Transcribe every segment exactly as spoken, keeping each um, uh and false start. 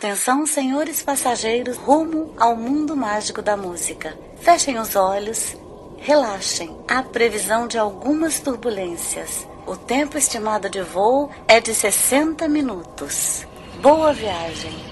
Atenção, senhores passageiros, rumo ao mundo mágico da música. Fechem os olhos, relaxem. Há previsão de algumas turbulências. O tempo estimado de voo é de sessenta minutos. Boa viagem.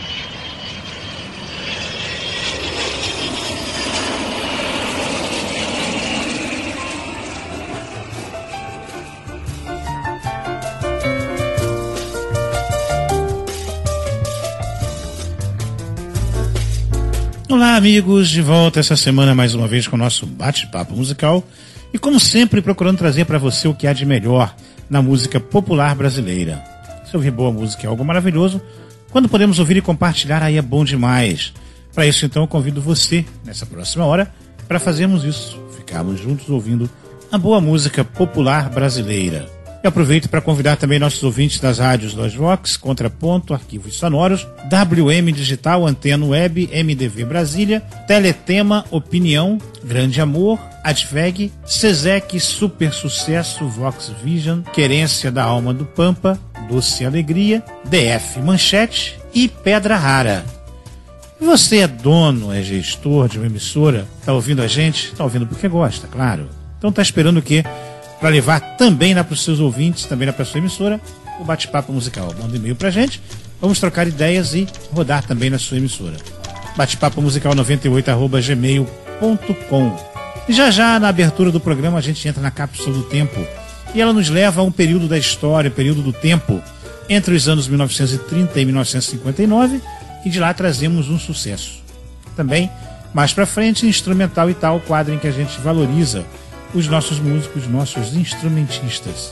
Olá, amigos, de volta essa semana mais uma vez com o nosso bate-papo musical e, como sempre, procurando trazer para você o que há de melhor na música popular brasileira. Se ouvir boa música é algo maravilhoso, quando podemos ouvir e compartilhar aí é bom demais. Para isso, então, eu convido você, nessa próxima hora, para fazermos isso, ficarmos juntos ouvindo a boa música popular brasileira. Eu aproveito para convidar também nossos ouvintes das rádios Lojvox, Contraponto, Arquivos Sonoros, W M Digital, Antena Web, M D V Brasília, Teletema, Opinião, Grande Amor, Adveg, Sesec, Super Sucesso, Vox Vision, Querência da Alma do Pampa, Doce Alegria, D F Manchete e Pedra Rara. Você é dono, é gestor de uma emissora, está ouvindo a gente? Está ouvindo porque gosta, claro. Então está esperando o quê? Para levar também lá para os seus ouvintes, também lá para a sua emissora, o bate-papo musical. Manda um e-mail para a gente, vamos trocar ideias e rodar também na sua emissora. bate-papo musical noventa e oito arroba gmail ponto com. E já já, na abertura do programa, a gente entra na cápsula do tempo e ela nos leva a um período da história, período do tempo, entre os anos mil novecentos e trinta e mil novecentos e cinquenta e nove, e de lá trazemos um sucesso. Também, mais para frente, instrumental e tal, quadro em que a gente valoriza os nossos músicos, nossos instrumentistas.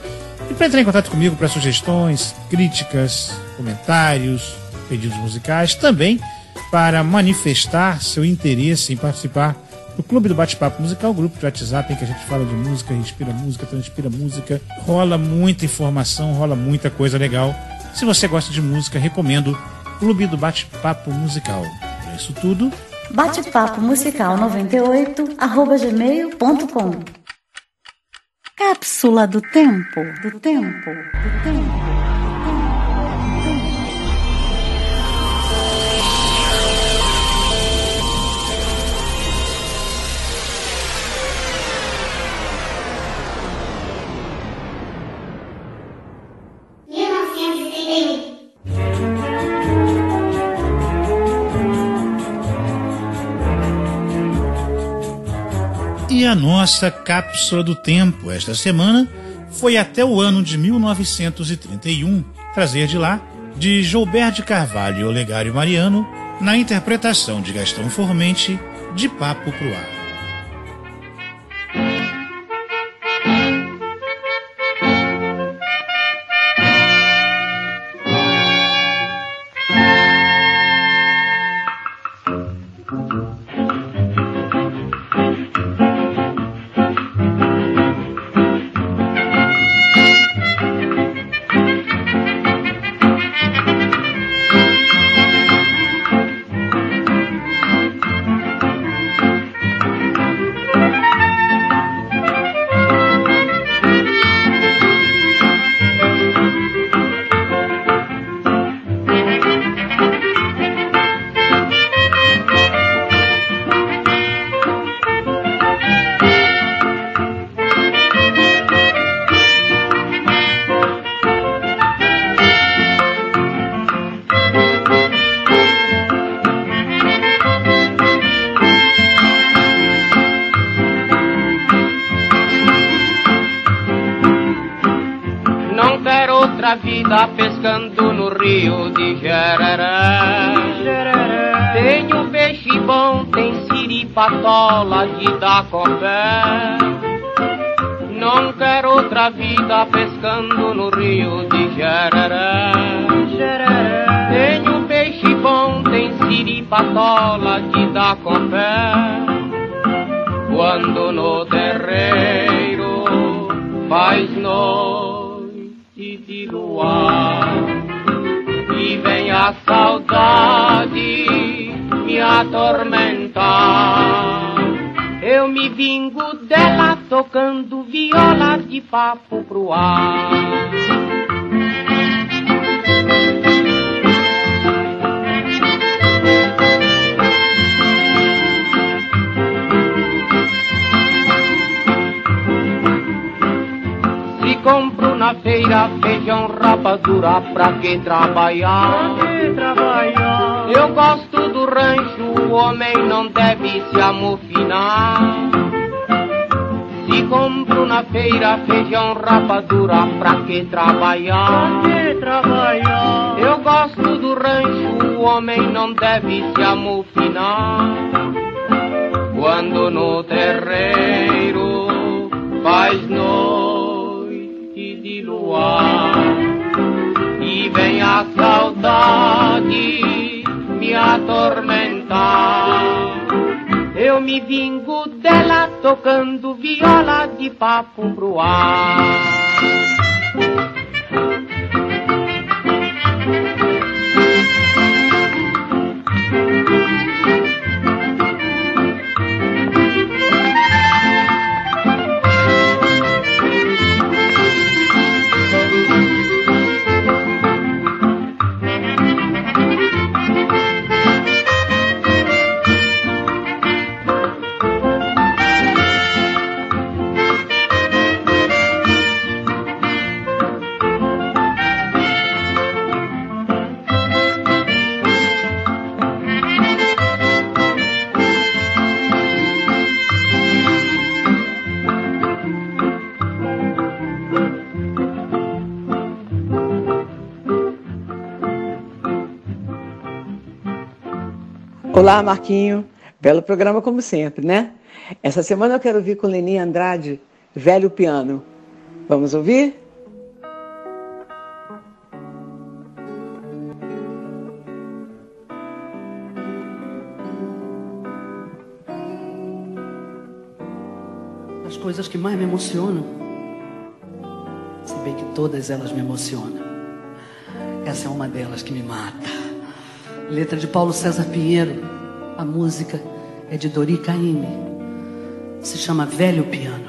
E para entrar em contato comigo para sugestões, críticas, comentários, pedidos musicais, também para manifestar seu interesse em participar do Clube do Bate-Papo Musical, grupo de WhatsApp em que a gente fala de música, respira música, transpira música, rola muita informação, rola muita coisa legal. Se você gosta de música, recomendo Clube do Bate-Papo Musical. É isso tudo. bate-papo musical noventa e oito arroba gmail ponto com. Cápsula do tempo, do tempo, do tempo. E a nossa cápsula do tempo esta semana foi até o ano de mil novecentos e trinta e um, trazer de lá, de Gilberto de Carvalho e Olegário Mariano, na interpretação de Gastão Formente, De Papo pro Ar. Vida pescando no rio de Jereré. Tem um peixe bom, tem siripatola de dar com pé. Não quero outra vida pescando no rio de Jereré. Tem um peixe bom, tem siripatola de dar com pé. Quando no terreiro faz noite de luar e vem a saudade me atormentar, eu me vingo dela tocando viola de papo pro ar. na feira, feijão, rapadura, pra que trabalhar? Pra que trabalhar? Eu gosto do rancho, o homem não deve se amofinar. Se compro na feira, feijão, rapadura, pra que trabalhar? Pra que trabalhar? Eu gosto do rancho, o homem não deve se amofinar. Quando no terreiro faz noite de luar e vem a saudade me atormentar, eu me vingo dela tocando viola de papo pro ar. Olá, Marquinho. Belo programa como sempre, né? Essa semana eu quero ouvir com Leni Andrade, Velho Piano. Vamos ouvir? As coisas que mais me emocionam, se bem que todas elas me emocionam, essa é uma delas que me mata. Letra de Paulo César Pinheiro, a música é de Dori Caymmi, se chama Velho Piano.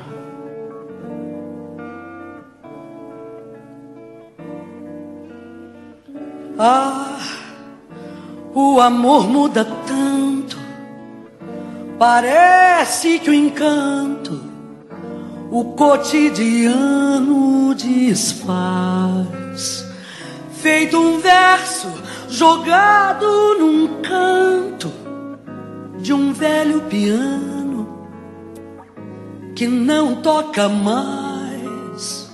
Ah, o amor muda tanto, parece que o encanto, o cotidiano desfaz, feito um verso jogado num canto de um velho piano que não toca mais.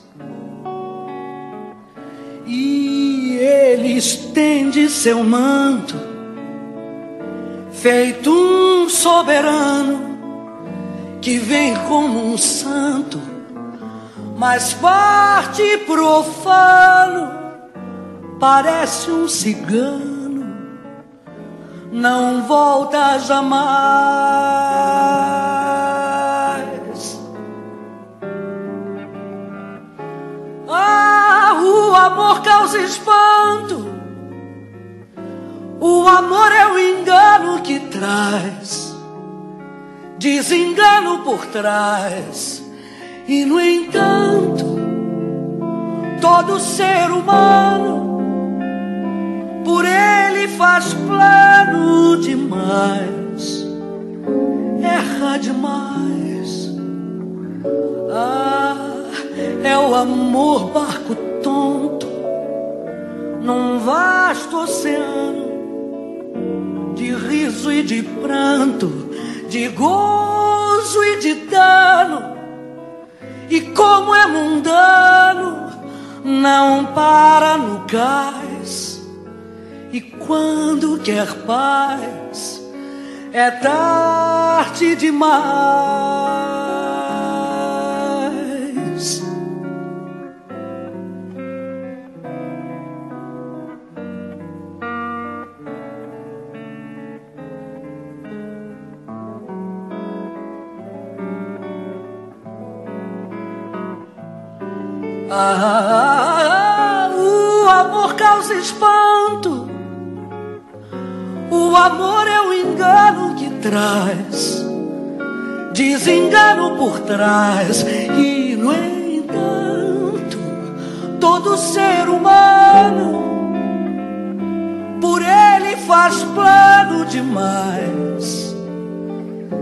E ele estende seu manto, feito um soberano que vem como um santo, mas parte profano, parece um cigano, não volta jamais. Ah, o amor causa espanto, o amor é o engano que traz desengano por trás. E no entanto, todo ser humano por ele faz plano demais, erra demais. Ah, é o amor barco tonto num vasto oceano de riso e de pranto, de gozo e de dano. E como é mundano, não para no cais. E quando quer paz, é tarde demais. Ah, o amor causa espanto, o amor é o engano que traz desengano por trás. E no entanto, todo ser humano por ele faz plano demais,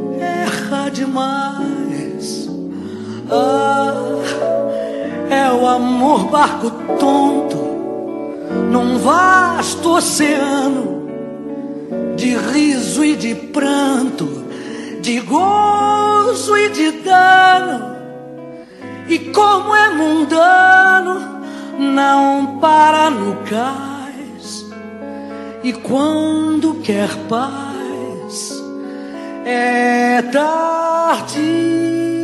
erra demais. Ah, é o amor, barco tonto num vasto oceano de riso e de pranto, de gozo e de dano. E como é mundano, não para no cais. E quando quer paz, é tarde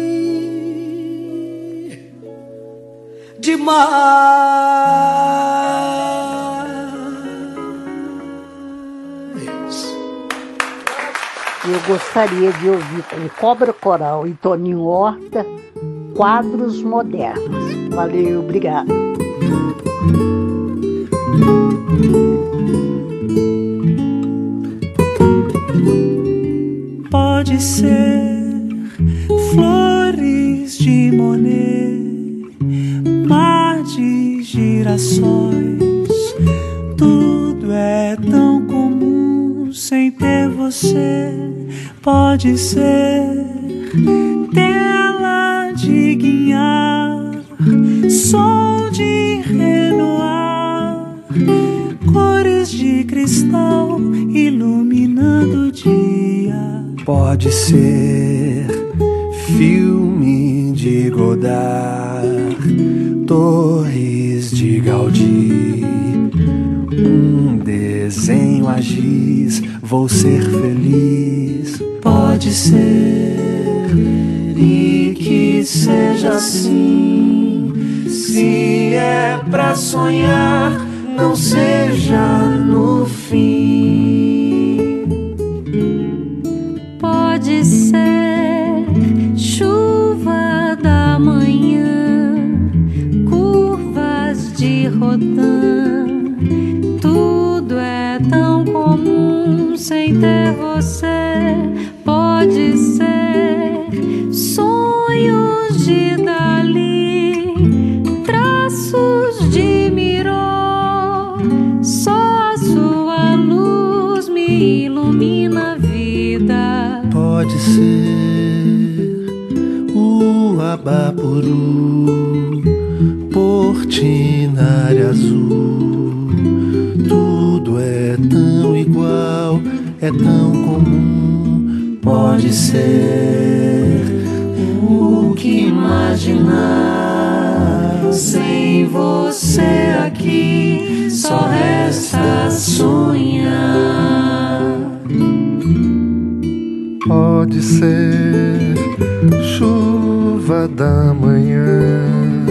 demais. Eu gostaria de ouvir com Cobra Coral e Toninho Horta, Quadros Modernos. Valeu, obrigado. Pode ser flores de Monet, mar de girassóis, tudo é tão comum sem ter você. Pode ser tela de guiar, sol de Renoir, cores de cristal iluminando o dia. Pode ser filme de Godard, torres de Gaudí, um desenho a giz, vou ser feliz. Pode ser, e que seja assim. Se é pra sonhar, não seja no fim. Pode ser chuva da manhã, curvas de Rodin, tudo é tão comum sem ter você. Pode ser sonhos de Dali, traços de Miró, só a sua luz me ilumina a vida. Pode ser o Abapuru, Portinari azul, tudo é tão igual, é tão comum. Pode ser o que imaginar, sem você aqui só resta sonhar. Pode ser chuva da manhã,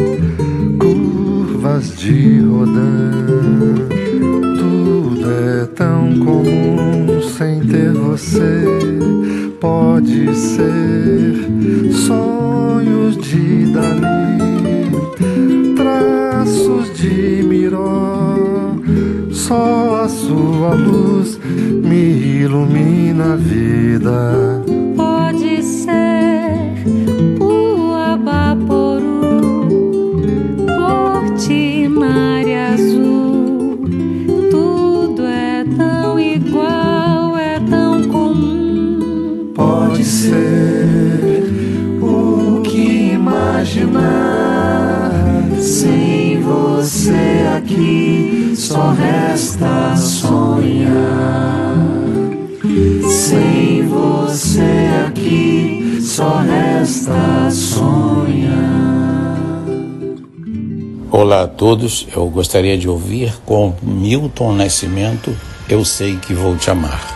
curvas de Rodin, tudo é tão comum sem ter você. Pode ser sonhos de Dali, traços de Miró, só a sua luz me ilumina a vida. Pode ser o Abaporu, Portinari azul, tudo é tão igual, é tão comum. Pode ser o que imaginar, sem você aqui só resta sonhar. Sem você aqui só resta sonhar. Olá a todos, eu gostaria de ouvir com Milton Nascimento, Eu Sei Que Vou Te Amar.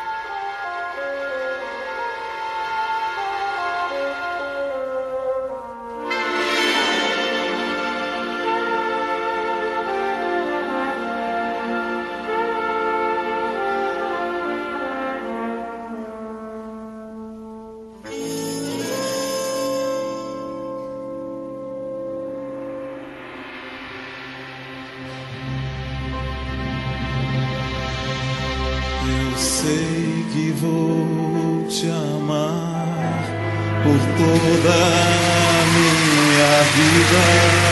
Eu sei que vou te amar por toda a minha vida.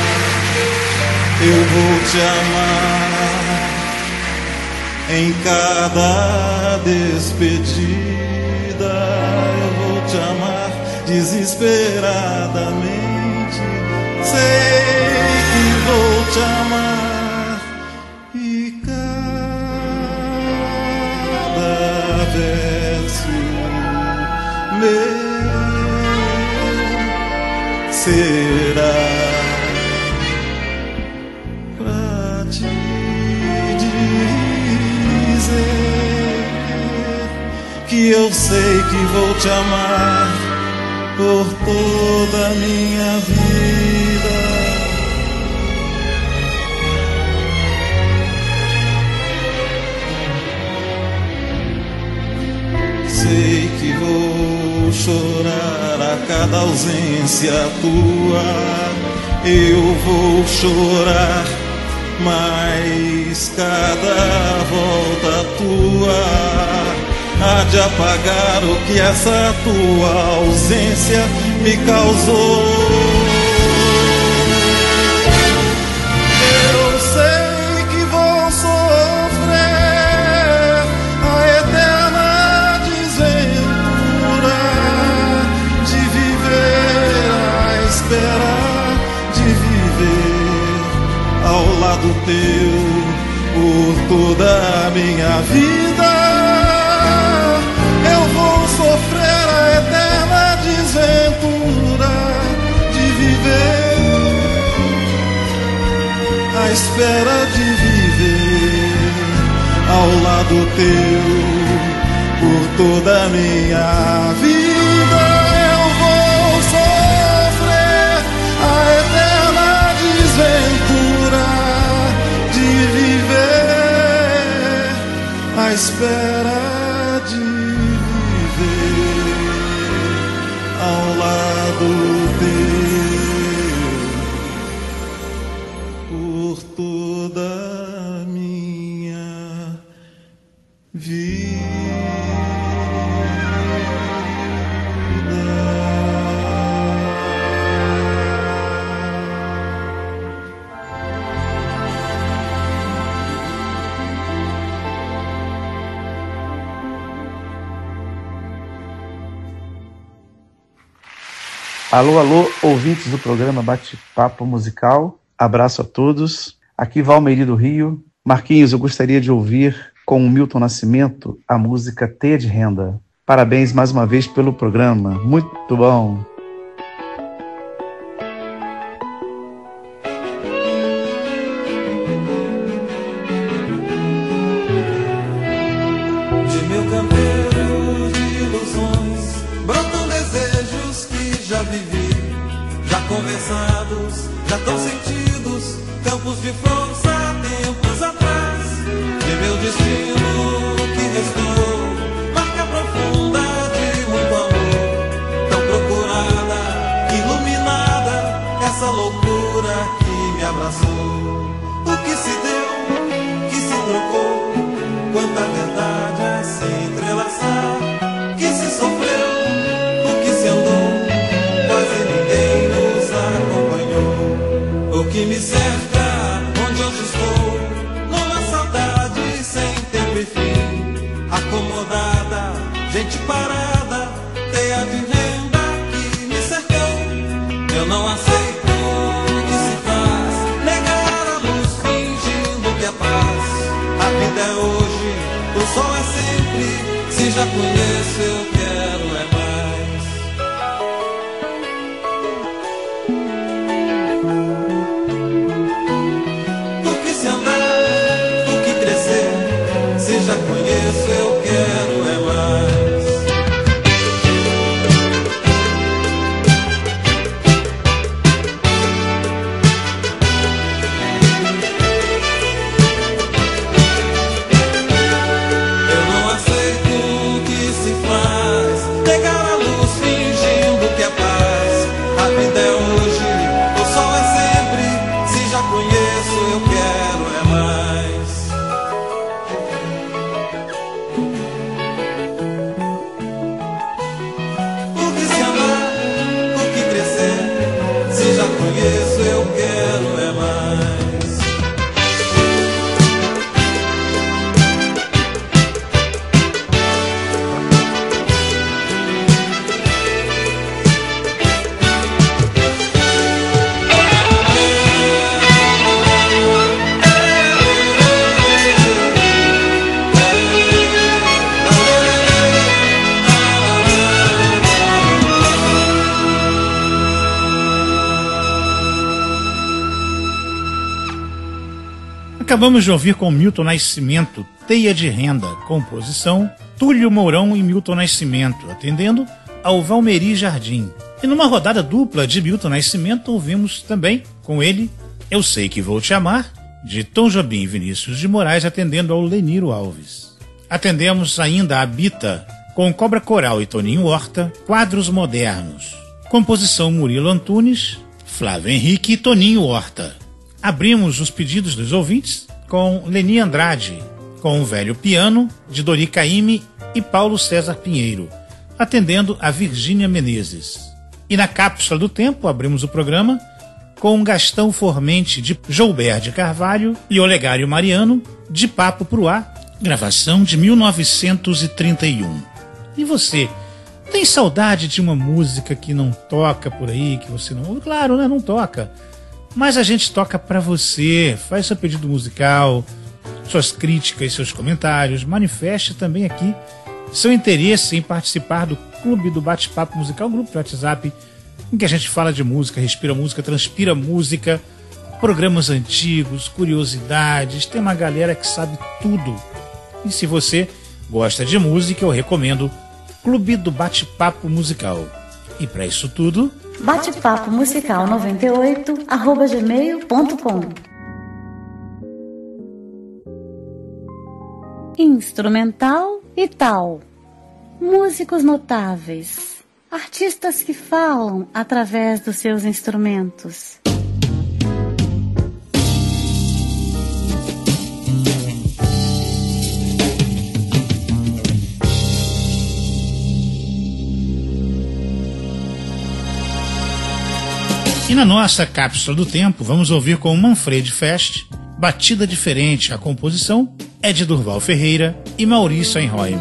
Eu vou te amar em cada despedida. Eu vou te amar desesperadamente. Sei que te amar e cada verso meu será pra te dizer que eu sei que vou te amar por toda a minha vida. Sei que vou chorar a cada ausência tua, eu vou chorar, mas cada volta tua há de apagar o que essa tua ausência me causou. Eu sei que vou sofrer a eterna desventura de viver à espera de viver ao lado teu por toda a minha vida. Sofrer a eterna desventura de viver à espera de viver ao lado teu por toda a minha vida. Eu vou sofrer a eterna desventura de viver à espera ao lado teu por toda a minha vida. Alô, alô, ouvintes do programa Bate-Papo Musical, abraço a todos. Aqui Valmeri do Rio. Marquinhos, eu gostaria de ouvir com o Milton Nascimento a música Teia de Renda. Parabéns mais uma vez pelo programa, muito bom. De meu campeiro de ilusões brotam desejos que já vivi, já conversados, já tão sentidos, campos de força tempos atrás. De meu destino que restou, marca profunda de muito amor, tão procurada, iluminada, essa loucura que me abraçou. O que se deu, que se trocou, quanta verdade a se entrelaçar, que se sofreu, o que se andou, quase ninguém nos acompanhou. O que me cerca, onde hoje estou, numa saudade sem tempo e fim, acomodada, gente parada, teia de renda que me cercou. Eu não aceito o que se faz, negar a luz fingindo que é paz. A vida é hoje, o sol é sempre, se já conheço eu quero é mais. Acabamos de ouvir com Milton Nascimento, Teia de Renda, composição Túlio Mourão e Milton Nascimento, atendendo ao Valmeri Jardim. E numa rodada dupla de Milton Nascimento, ouvimos também com ele Eu Sei Que Vou Te Amar, de Tom Jobim e Vinícius de Moraes, atendendo ao Leniro Alves. Atendemos ainda a Bita, com Cobra Coral e Toninho Horta, Quadros Modernos. Composição Murilo Antunes, Flávio Henrique e Toninho Horta. Abrimos os pedidos dos ouvintes com Leni Andrade, com o Velho Piano, de Dori Caymmi e Paulo César Pinheiro, atendendo a Virgínia Menezes. E na cápsula do tempo abrimos o programa com Gastão Formente, de Joubert de Carvalho, e Olegário Mariano, de Papo Pro Ar, gravação de mil novecentos e trinta e um. E você, tem saudade de uma música que não toca por aí, que você não... Claro, né? Não toca. Mas a gente toca pra você. Faz seu pedido musical, suas críticas, seus comentários. Manifeste também aqui seu interesse em participar do Clube do Bate-Papo Musical, grupo de WhatsApp, em que a gente fala de música, respira música, transpira música, programas antigos, curiosidades. Tem uma galera que sabe tudo. E se você gosta de música, eu recomendo Clube do Bate-Papo Musical. E para isso tudo, bate-papo musical noventa e oito arroba gmail ponto com. Instrumental e tal. Músicos notáveis. Artistas que falam através dos seus instrumentos. E na nossa cápsula do tempo, vamos ouvir com Manfred Fest, Batida Diferente. A composição é de Durval Ferreira e Maurício Einhorn.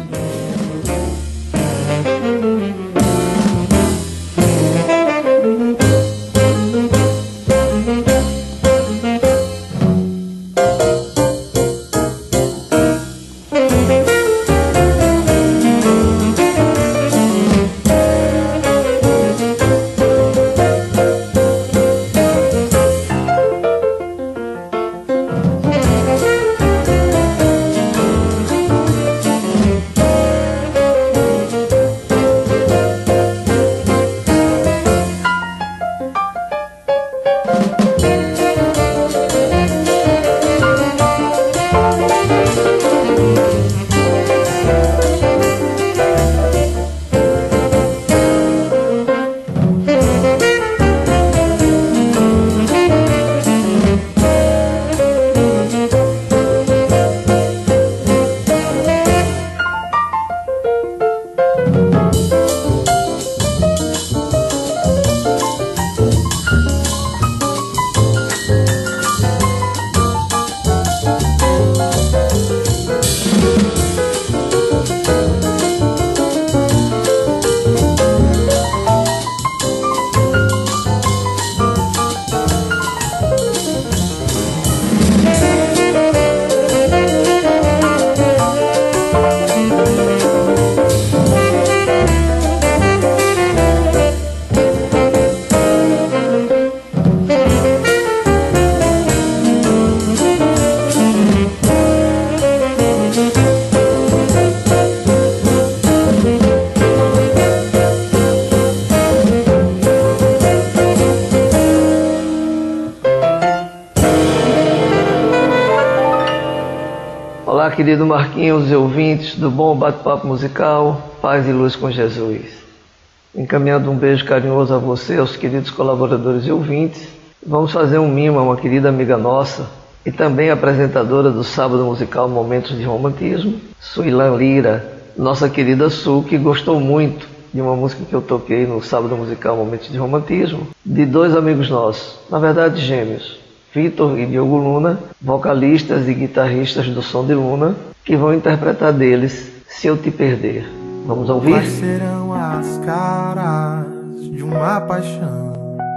Olá, querido Marquinhos e ouvintes do Bom Bate-Papo Musical, Paz e Luz com Jesus. Encaminhando um beijo carinhoso a você, aos queridos colaboradores e ouvintes. Vamos fazer um mimo a uma querida amiga nossa e também apresentadora do Sábado Musical Momentos de Romantismo, Suilan Lira, nossa querida Su, que gostou muito de uma música que eu toquei no Sábado Musical Momentos de Romantismo, de dois amigos nossos, na verdade gêmeos, Vitor e Diogo Luna, vocalistas e guitarristas do Som de Luna, que vão interpretar deles Se Eu Te Perder. Vamos ouvir? Quais serão as caras de uma paixão?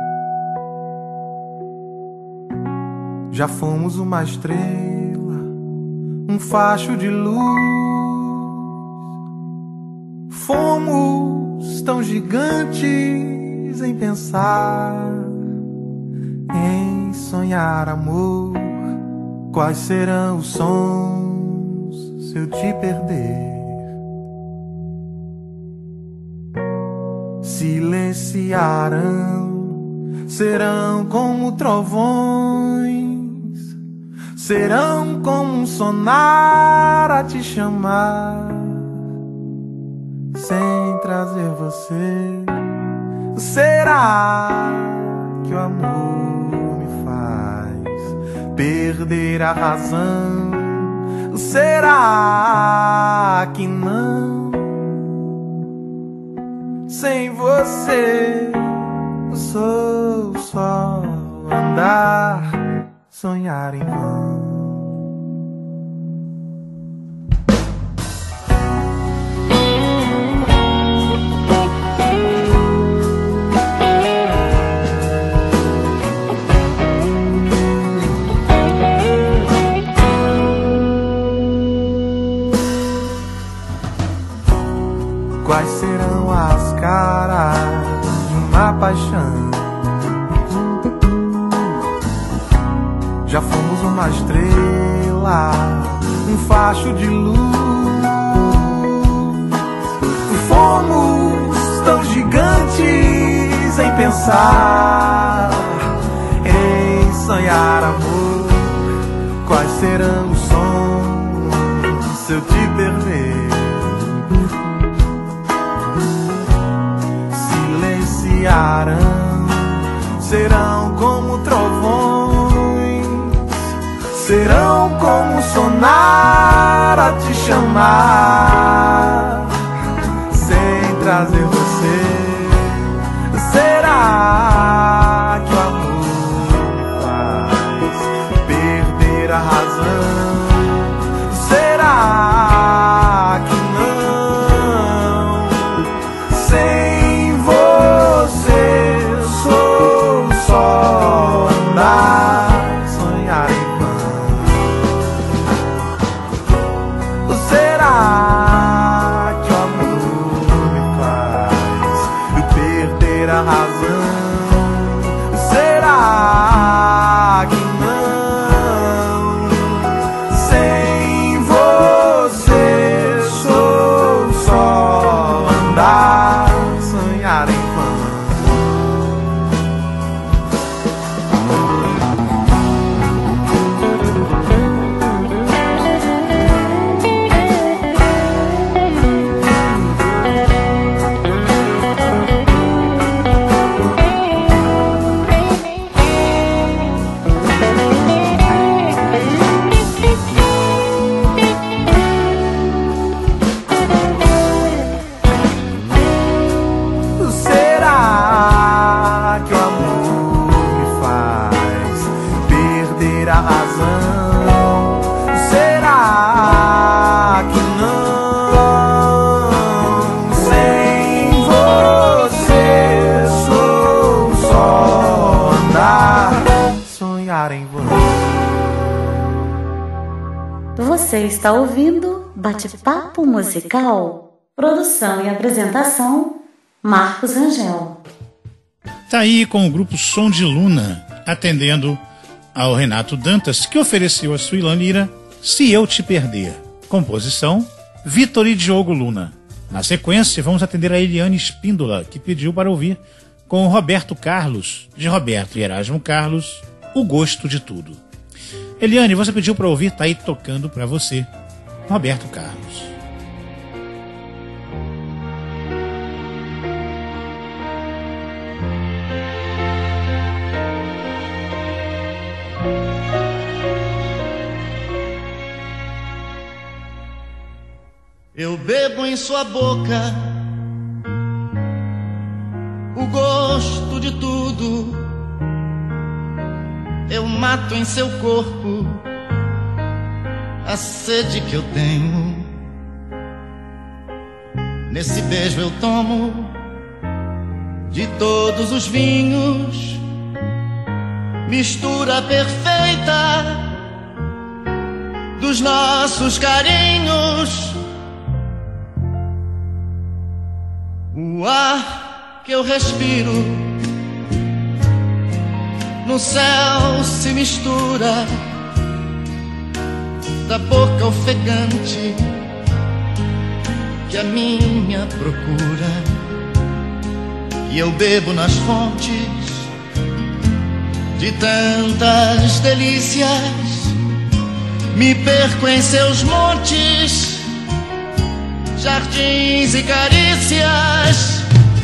Já fomos uma estrela, um facho de luz. Fomos tão gigantes em pensar, em sonhar amor Quais serão os sons se eu te perder? Silenciarão, serão como trovões, serão como um sonar a te chamar, sem trazer você. Será que o amor me faz perder a razão? Será que não? Sem você eu sou só andar, sonhar em vão. Quais serão as caras de uma paixão? Já fomos uma estrela, um facho de luz. Fomos tão gigantes em pensar, em sonhar amor. Quais serão os sons se eu te perder? Serão como trovões, serão como sonar a te chamar, sem trazer você. Será que o amor me faz perder a razão? Será que não? Sem você sou só andar, sonhar em vão. Será que o amor me faz perder a razão? Será que não? Sem você sou só andar, sonhar em Você está ouvindo Bate-Papo Musical, produção e apresentação, Marcos Rangel. Tá aí com o grupo Som de Luna, atendendo ao Renato Dantas, que ofereceu a Suilane Lira Se Eu Te Perder. Composição, Vitor e Diogo Luna. Na sequência, vamos atender a Eliane Espíndola, que pediu para ouvir com o Roberto Carlos, de Roberto e Erasmo Carlos, O Gosto de Tudo. Eliane, você pediu para ouvir, tá aí tocando para você, Roberto Carlos. Eu bebo em sua boca o gosto de tudo. Eu mato em seu corpo a sede que eu tenho. Nesse beijo eu tomo de todos os vinhos, mistura perfeita dos nossos carinhos. O ar que eu respiro no céu se mistura da boca ofegante que a minha procura, e eu bebo nas fontes de tantas delícias, me perco em seus montes, jardins e carícias.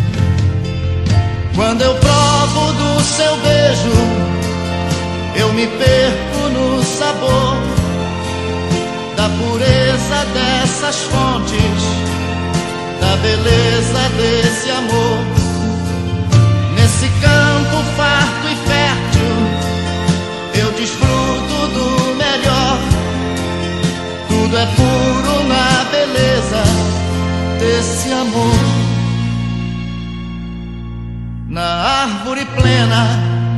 Quando eu provo do seu beijo, eu me perco no sabor da pureza dessas fontes, da beleza desse amor. Nesse campo farto e fértil, eu desfruto do melhor. Tudo é puro na beleza desse amor. Na árvore plena,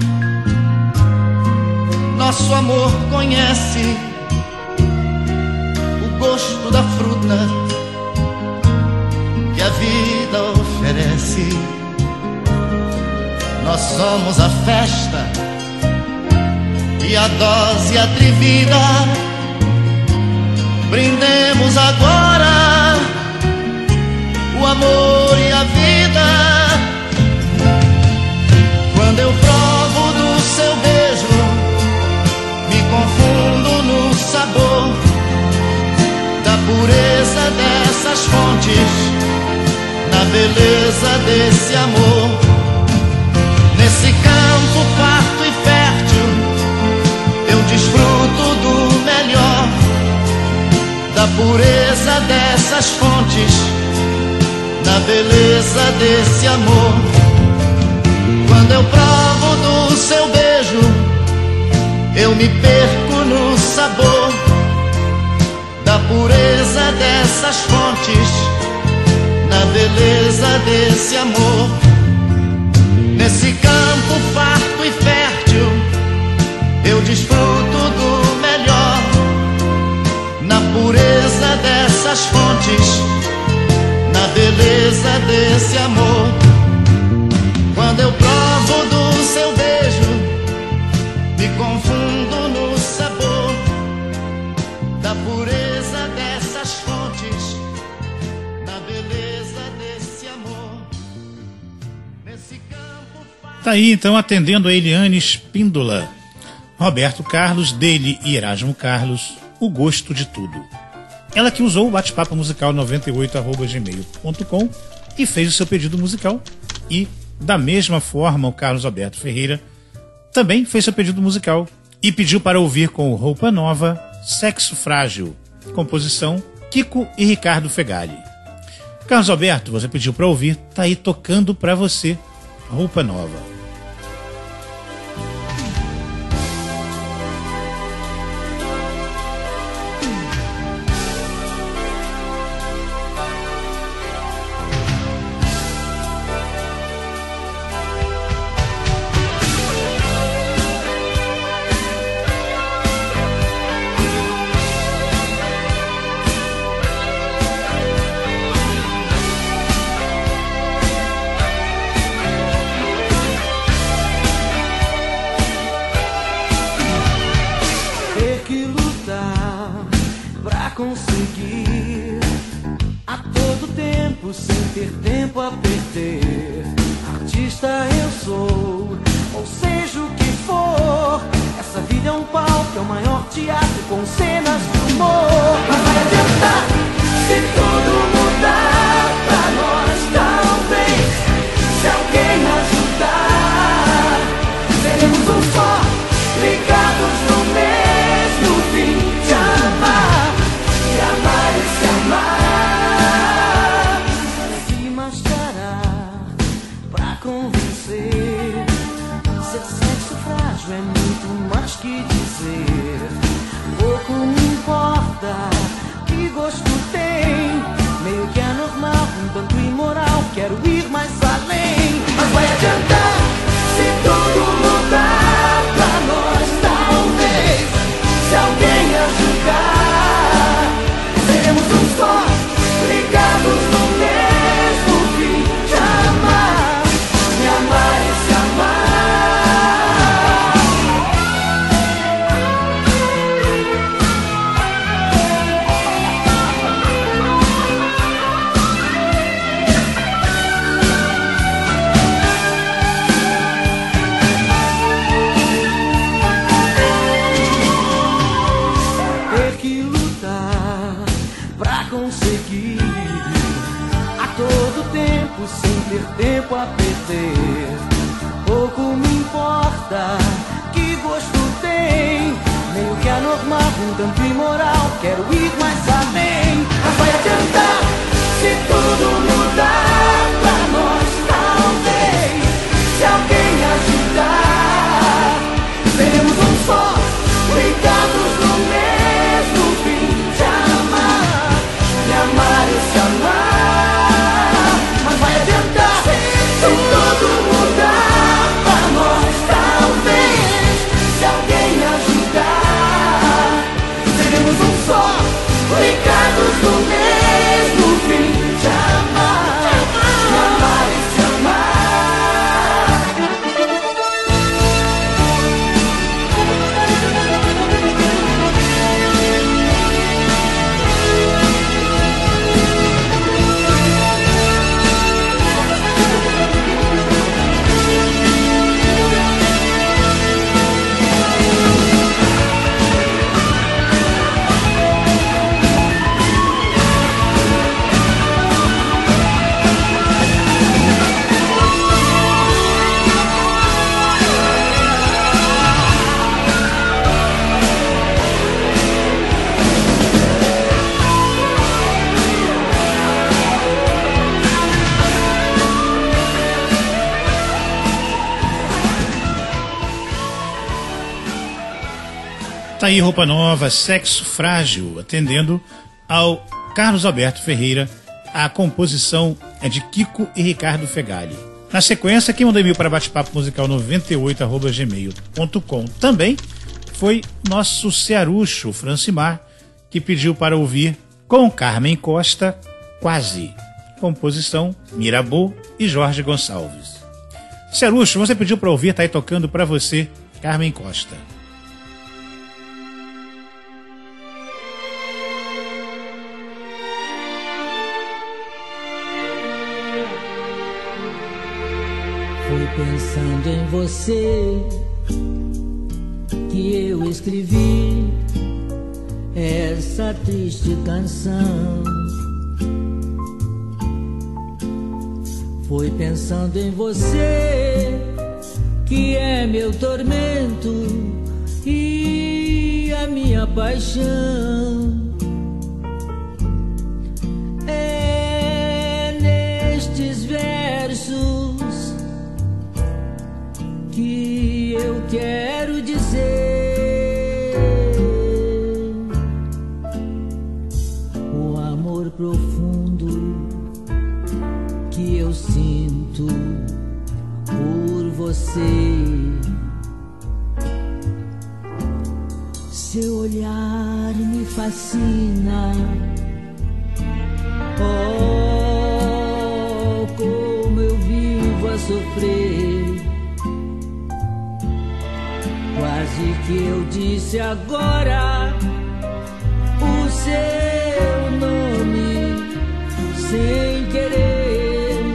nosso amor conhece o gosto da fruta que a vida oferece. Nós somos a festa e a dose atrevida. Brindemos agora o amor e a vida. Quando eu provo do seu beijo, me confundo no sabor da pureza dessas fontes, na beleza desse amor. Nesse campo farto e fértil, eu desfruto do melhor, da pureza dessas fontes, na beleza desse amor. Quando eu provo do seu beijo, eu me perco no sabor da pureza dessas fontes, na beleza desse amor. Nesse campo farto e fértil, eu desfruto do melhor, na pureza dessas fontes, na beleza desse amor. Quando eu provo do seu beijo, me confundo no sabor da pureza dessas fontes, na beleza desse amor. Nesse campo... Tá aí então, atendendo a Eliane Espíndola, Roberto Carlos, dele e Erasmo Carlos, O Gosto de Tudo. Ela que usou o bate-papo musical noventa e oito arroba gmail ponto com e fez o seu pedido musical. E da mesma forma, o Carlos Alberto Ferreira também fez seu pedido musical e pediu para ouvir com Roupa Nova, Sexo Frágil, composição Kiko e Ricardo Fegali. Carlos Alberto, você pediu para ouvir, tá aí tocando para você, Roupa Nova. Conseguir a todo tempo, sem ter tempo a perder. Artista eu sou, ou seja o que for. Essa vida é um palco, é o maior teatro com cenas de humor. Mas vai adiantar se tudo mudar pra nós, talvez. Se alguém ajudar, seremos um só, ligados no mesmo fim de amar. Amar e se amar, se mascarar pra convencer. Ser sexo frágil é muito mais que dizer. Pouco me importa que gosto tem. Meio que é normal, um tanto imoral. Quero ir mais além. Mas vai adiantar se tudo mudar pra nós, talvez. Se alguém ajudar, seremos um só, ligados no mesmo fim de amar. Me perder. Pouco me importa que gosto tem, meio que anormal, um tanto imoral. Quero ir mais além, mas vai adiantar se tudo mudar pra nós, talvez. Se alguém ajudar, seremos um só, ligados no mesmo fim de amar, de amar e se amar. Mas vai adiantar se tudo mudar pra nós, talvez. Se alguém ajudar, seremos um só, ligados no mesmo fim de amar, de amar e se amar. Tá aí Roupa Nova, Sexo Frágil, atendendo ao Carlos Alberto Ferreira. A composição é de Kiko e Ricardo Fegali. Na sequência, quem mandou e-mail para batepapo musical noventa e oito arroba gmail ponto com também foi nosso cearucho Francimar, que pediu para ouvir com Carmen Costa, Quase. Composição Mirabô e Jorge Gonçalves. Cearucho, você pediu para ouvir, tá aí tocando para você, Carmen Costa. Foi pensando em você que eu escrevi essa triste canção. Foi pensando em você que é meu tormento e a minha paixão. É nestes versos que eu quero dizer o amor profundo que eu sinto por você. Seu olhar me fascina, oh, como eu vivo a sofrer. Quase que eu disse agora o seu nome sem querer.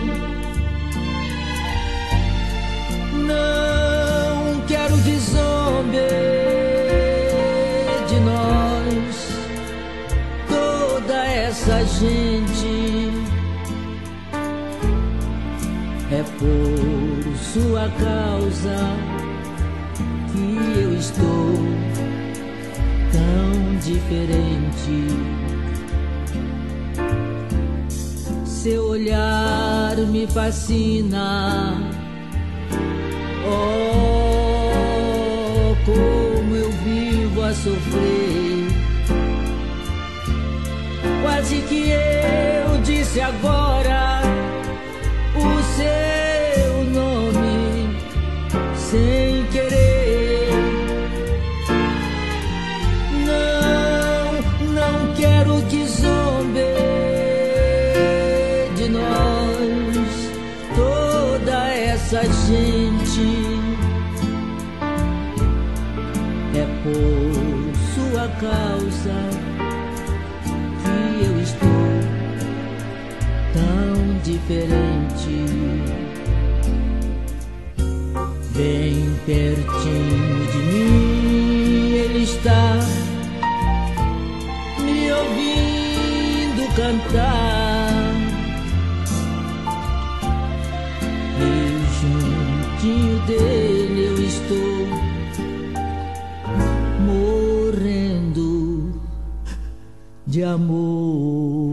Não quero que zombe de nós toda essa gente. É por sua causa que eu estou tão diferente. Seu olhar me fascina, oh, como eu vivo a sofrer. Quase que eu disse agora o seu nome sem querer. Não, não quero que zombe de nós toda essa gente. É por sua causa que eu estou tão diferente. Bem pertinho de mim ele está me ouvindo cantar, e dele eu estou morrendo de amor.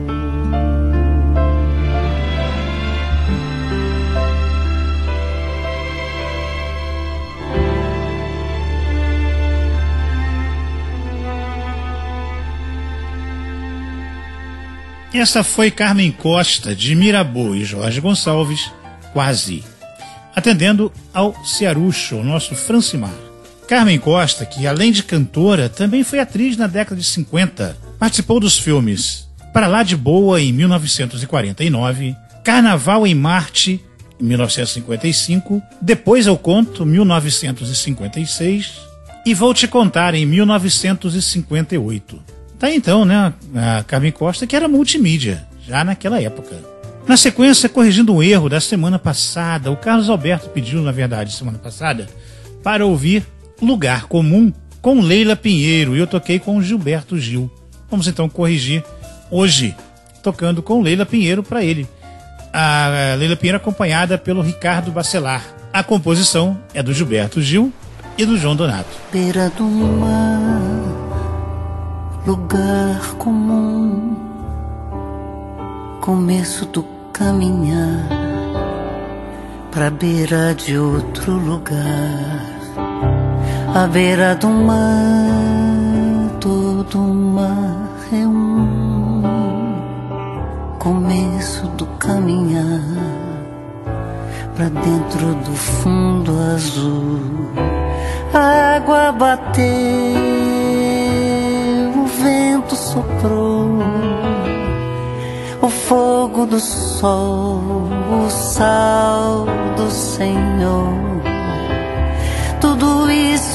Essa foi Carmen Costa, de Mirabeau, e Jorge Gonçalves, Quase, atendendo ao Cearucho, o nosso Francimar. Carmen Costa, que além de cantora, também foi atriz na década de cinquenta. Participou dos filmes Para Lá de Boa, em mil novecentos e quarenta e nove, Carnaval em Marte, em mil novecentos e cinquenta e cinco, Depois Eu Conto, mil novecentos e cinquenta e seis, e Vou Te Contar, em mil novecentos e cinquenta e oito. Tá então, né, a Carmen Costa, que era multimídia, já naquela época. Na sequência, corrigindo um erro da semana passada, o Carlos Alberto pediu, na verdade, semana passada, para ouvir Lugar Comum com Leila Pinheiro, e eu toquei com Gilberto Gil. Vamos então corrigir hoje, tocando com Leila Pinheiro para ele. A Leila Pinheiro acompanhada pelo Ricardo Bacelar. A composição é do Gilberto Gil e do João Donato. Beira do mar, lugar comum, começo do caminhar pra beira de outro lugar. À beira do mar, todo mar é um começo do caminhar pra dentro do fundo azul. A água bateu, o vento soprou, o fogo do sol, o sal do Senhor. Tudo isso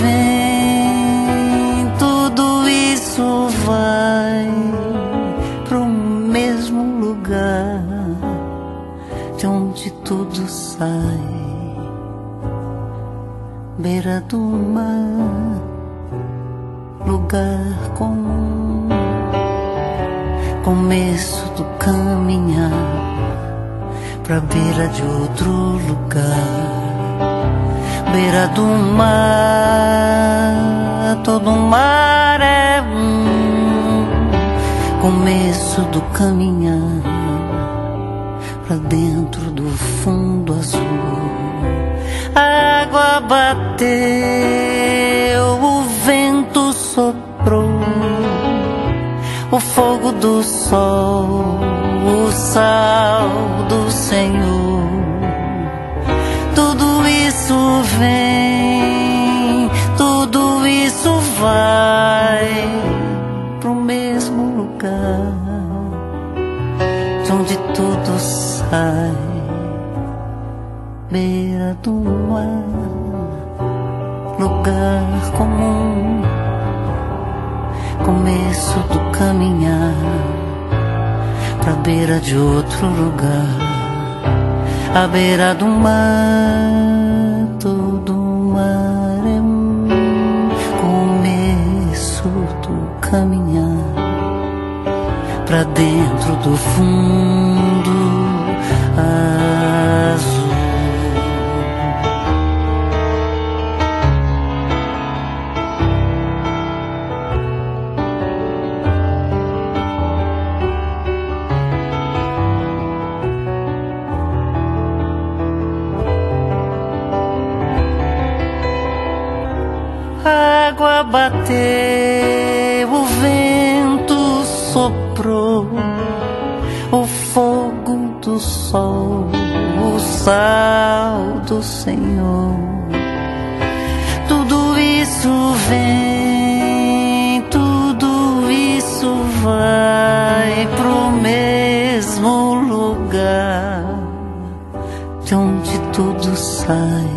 vem, tudo isso vai pro mesmo lugar de onde tudo sai. Beira do mar, lugar comum, começo do caminhar pra beira de outro lugar. Beira do mar, todo mar é um começo do caminhar pra dentro do fundo azul. A água bateu, o vento soprou, o fogo do sol, o sal do Senhor. Tudo isso vem, tudo isso vai pro mesmo lugar de onde tudo sai. Beira do mar, lugar comum, começo do caminhar pra beira de outro lugar. À beira do mar, todo mar é um começo do caminhar pra dentro do fundo azul. A água bateu, o vento soprou, o fogo do sol, o sal do Senhor. Tudo isso vem, tudo isso vai pro mesmo lugar de onde tudo sai.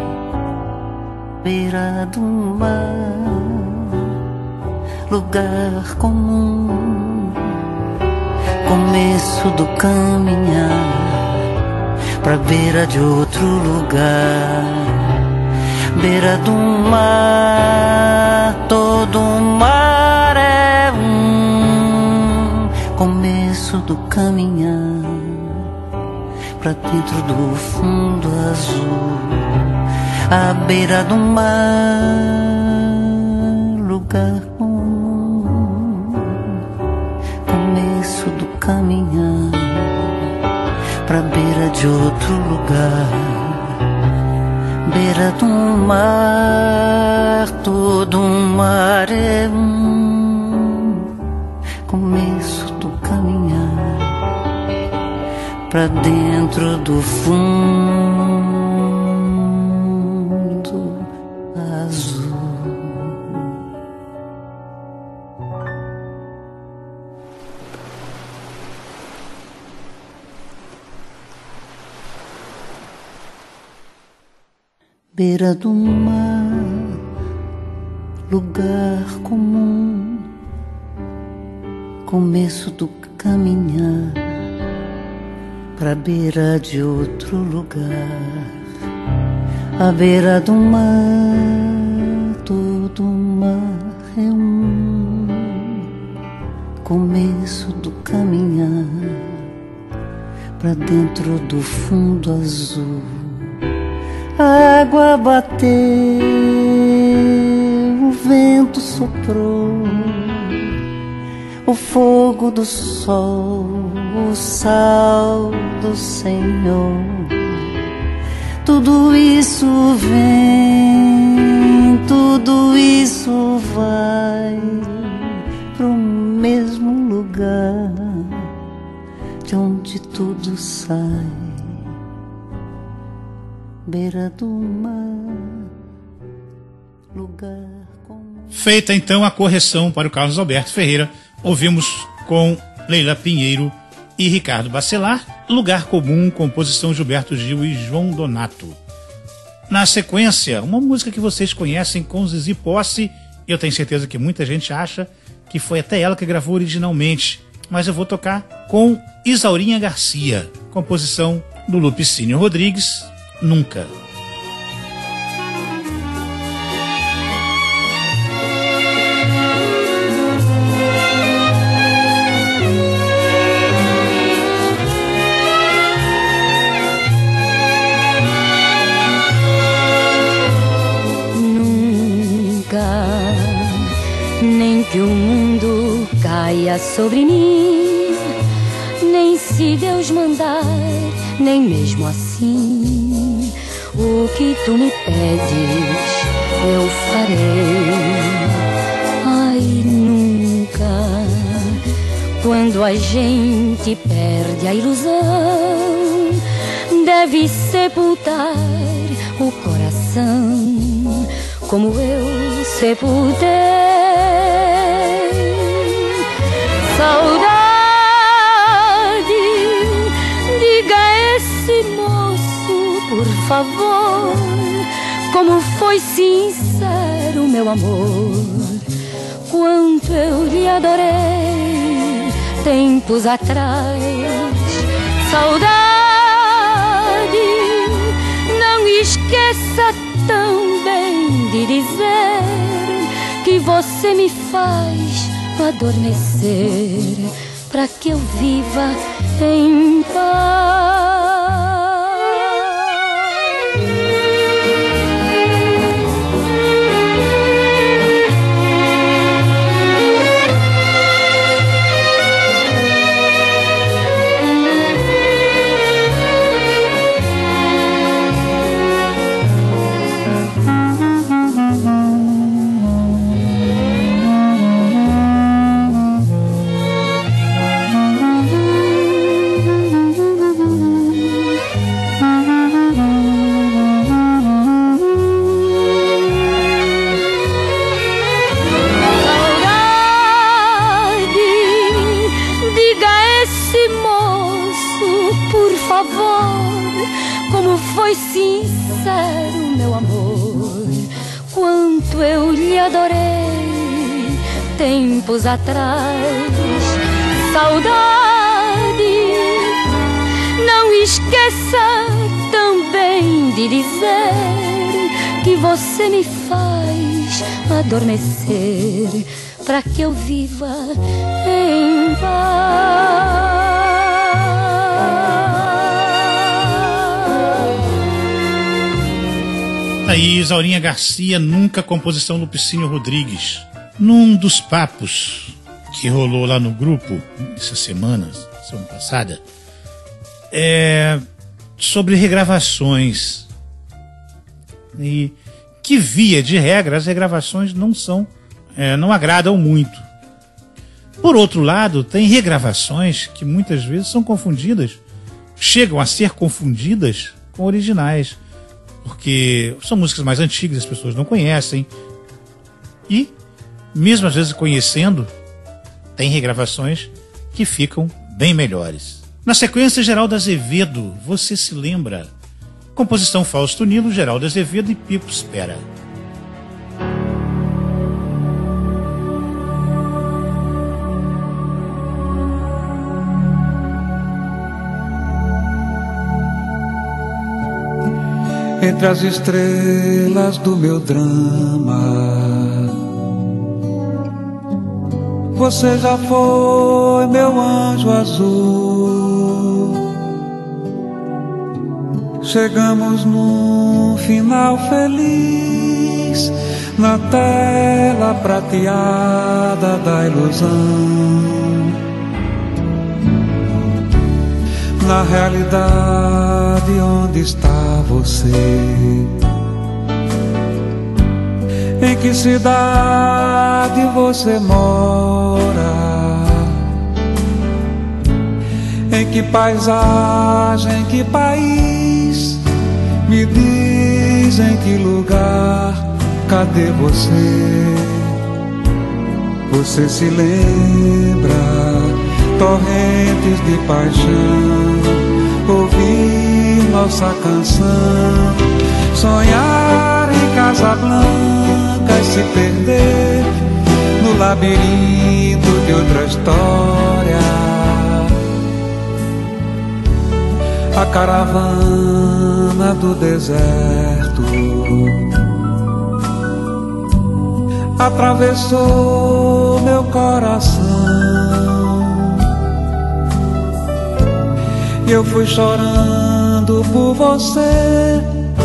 Beira do mar, lugar comum, começo do caminhar pra beira de outro lugar. Beira do mar, todo mar é um começo do caminhar pra dentro do fundo azul, à beira do mar, lugar comum, começo do caminhar pra beira de outro lugar, beira do mar, todo mar é um, começo do caminhar pra dentro do fundo azul. Beira do mar, lugar comum, começo do caminhar pra beira de outro lugar, à beira do mar, todo mar é um, começo do caminhar pra dentro do fundo azul. A água bateu, o vento soprou, o fogo do sol, o sal do Senhor. Tudo isso vem, tudo isso vai pro mesmo lugar de onde tudo sai. Beira do mar, lugar comum. Feita então a correção para o Carlos Alberto Ferreira, ouvimos com Leila Pinheiro e Ricardo Bacelar, Lugar Comum, composição Gilberto Gil e João Donato. Na sequência, uma música que vocês conhecem com Zizi Posse, eu tenho certeza que muita gente acha que foi até ela que gravou originalmente, mas eu vou tocar com Isaurinha Garcia, composição do Lupicínio Rodrigues, Nunca. Nem que o mundo caia sobre mim, nem se Deus mandar, nem mesmo assim. O que tu me pedes, eu farei. Ai, nunca, quando a gente perde a ilusão, deve sepultar o coração, como eu sepultei. Saudade, diga a esse moço, por favor, como foi sincero meu amor, quanto eu lhe adorei tempos atrás. Saudade, não esqueça também de dizer que você me faz adormecer, pra que eu viva em paz. Foi sincero meu amor, quanto eu lhe adorei tempos atrás. Saudade, não esqueça também de dizer que você me faz adormecer, pra que eu viva em paz. Aí, Isaurinha Garcia, Nunca, composição Lupicínio Rodrigues. Num dos papos que rolou lá no grupo, essas semanas, semana passada, é sobre regravações. E que, via de regra, as regravações não são, é, não agradam muito. Por outro lado, tem regravações que muitas vezes são confundidas, chegam a ser confundidas com originais, porque são músicas mais antigas, as pessoas não conhecem, e, mesmo às vezes conhecendo, tem regravações que ficam bem melhores. Na sequência, Geraldo Azevedo, Você Se Lembra? Composição Fausto Nilo, Geraldo Azevedo e Pipo Spera. Entre as estrelas do meu drama, você já foi meu anjo azul. Chegamos num final feliz, na tela prateada da ilusão. Na realidade, onde está você? Em que cidade você mora? Em que paisagem, em que país? Me diz em que lugar, cadê você? Você se lembra? Torrentes de paixão, ouvir nossa canção, sonhar em Casablanca e se perder no labirinto de outra história. A caravana do deserto atravessou meu coração. Eu fui chorando por você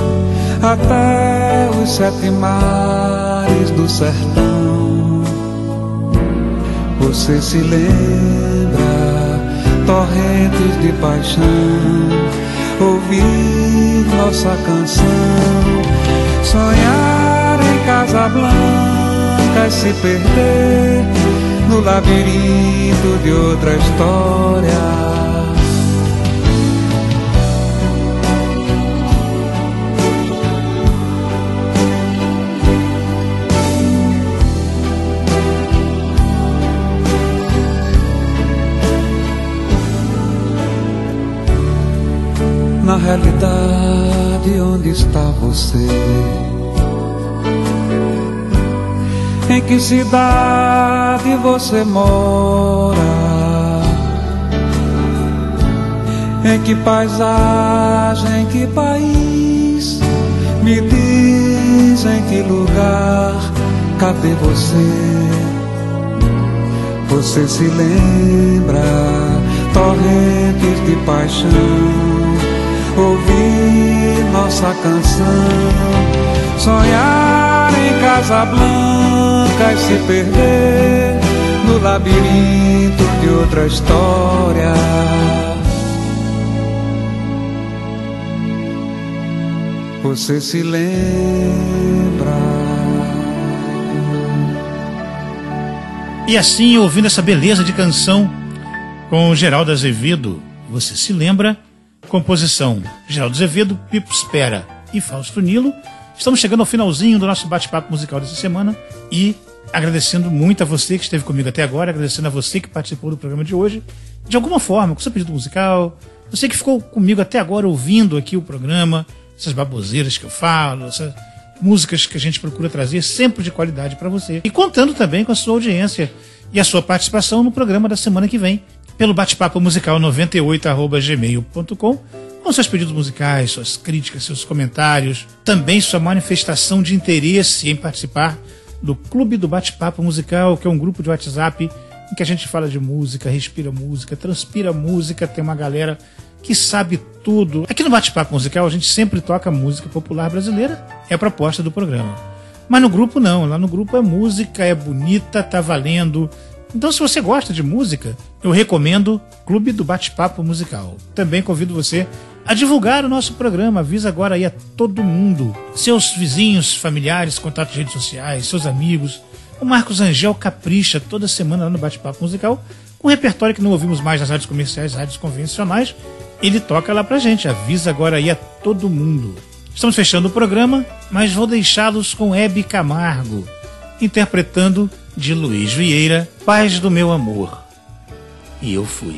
até os sete mares do sertão. Você se lembra? Torrentes de paixão, ouvir nossa canção, sonhar em Casablanca e se perder no labirinto de outra história. Na realidade, onde está você? Em que cidade você mora? Em que paisagem, em que país? Me diz em que lugar, cadê você? Você se lembra? Torrentes de paixão, ouvir nossa canção, sonhar em Casablanca e se perder no labirinto de outra história. Você se lembra? E assim, ouvindo essa beleza de canção com Geraldo Azevedo, Você Se Lembra? Composição Geraldo Azevedo, Pipo Spera e Fausto Nilo. Estamos chegando ao finalzinho do nosso bate-papo musical dessa semana e agradecendo muito a você que esteve comigo até agora, agradecendo a você que participou do programa de hoje, de alguma forma, com seu pedido musical, você que ficou comigo até agora ouvindo aqui o programa, essas baboseiras que eu falo, essas músicas que a gente procura trazer sempre de qualidade para você, e contando também com a sua audiência e a sua participação no programa da semana que vem, pelo bate-papo musical noventa e oito arroba gmail ponto com, com seus pedidos musicais, suas críticas, seus comentários, também sua manifestação de interesse em participar do Clube do Bate-Papo Musical, que é um grupo de WhatsApp em que a gente fala de música, respira música, transpira música, tem uma galera que sabe tudo. Aqui no Bate-Papo Musical a gente sempre toca música popular brasileira, é a proposta do programa. Mas no grupo não, lá no grupo é música, é bonita, tá valendo. Então se você gosta de música, eu recomendo Clube do Bate-Papo Musical. Também convido você a divulgar o nosso programa, avisa agora aí a todo mundo, seus vizinhos, familiares, contatos de redes sociais, seus amigos. O Marcos Angel capricha toda semana lá no Bate-Papo Musical, com um repertório que não ouvimos mais nas rádios comerciais, rádios convencionais. Ele toca lá pra gente, avisa agora aí a todo mundo. Estamos fechando o programa, mas vou deixá-los com Hebe Camargo, interpretando de Luiz Vieira, Paz do Meu Amor. E eu fui.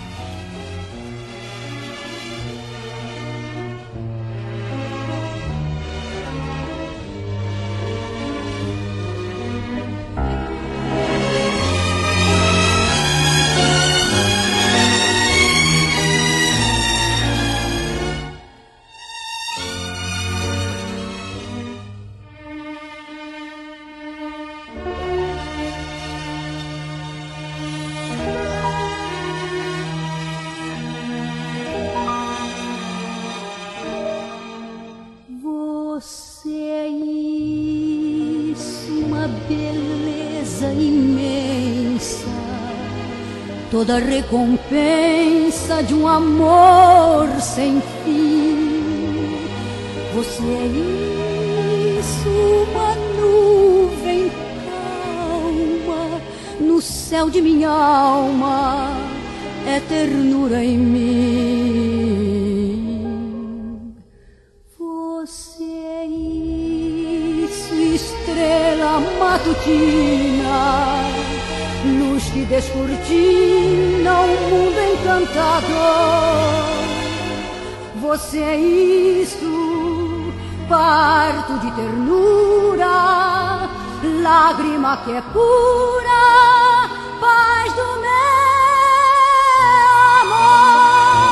Toda recompensa de um amor sem fim. Você é isso, uma nuvem calma no céu de minha alma, é ternura em mim. Você é isso, estrela matutina, luz que descortina um mundo encantador. Você é isso, parto de ternura, lágrima que é pura, paz do meu amor.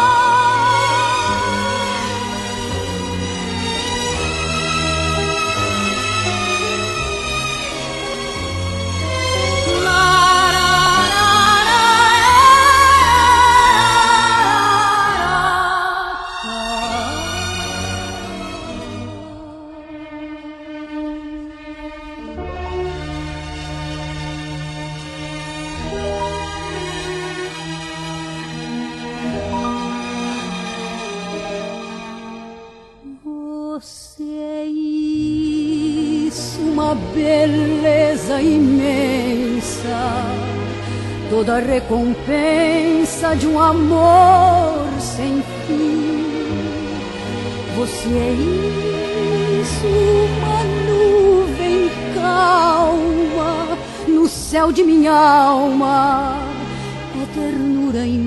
Beleza imensa, toda recompensa de um amor sem fim. Você é isso, uma nuvem calma no céu de minha alma, é ternura em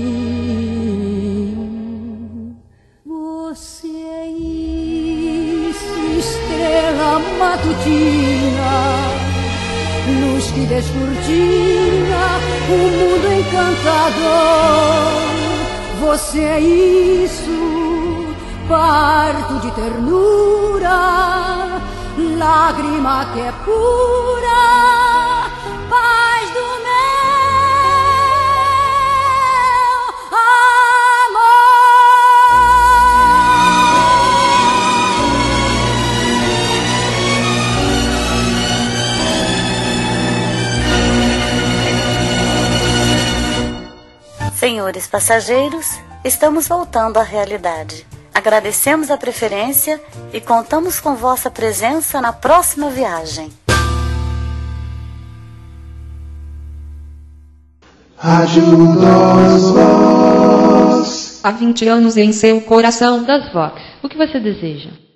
mim. Você é isso, estrela matutina, luz que descortina o mundo encantador. Você é isso, parto de ternura, lágrima que é pura, paz do meu Senhores passageiros, estamos voltando à realidade. Agradecemos a preferência e contamos com vossa presença na próxima viagem. Rádio das Vox. Há vinte anos em seu coração. Das Vox. O que você deseja?